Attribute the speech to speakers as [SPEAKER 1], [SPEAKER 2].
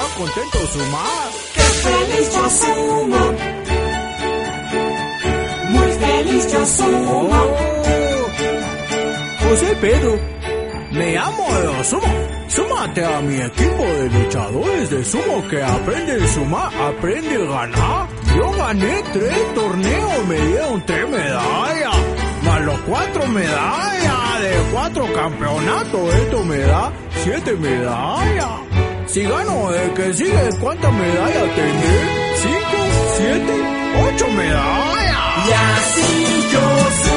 [SPEAKER 1] contento sumar.
[SPEAKER 2] ¡Qué feliz yo sumo! Muy feliz yo sumo.
[SPEAKER 1] José Pedro, me llamo de Sumo. Súmate a mi equipo de luchadores de sumo que aprenden a sumar, aprenden a ganar. Yo gané 3 torneos, me dieron 3 medallas, más los 4 medallas de 4 campeonatos. Esto me da 7 medallas. Si gano el que sigue, ¿cuántas medallas tendré? 5, 7, 8 medallas.
[SPEAKER 2] Y así yo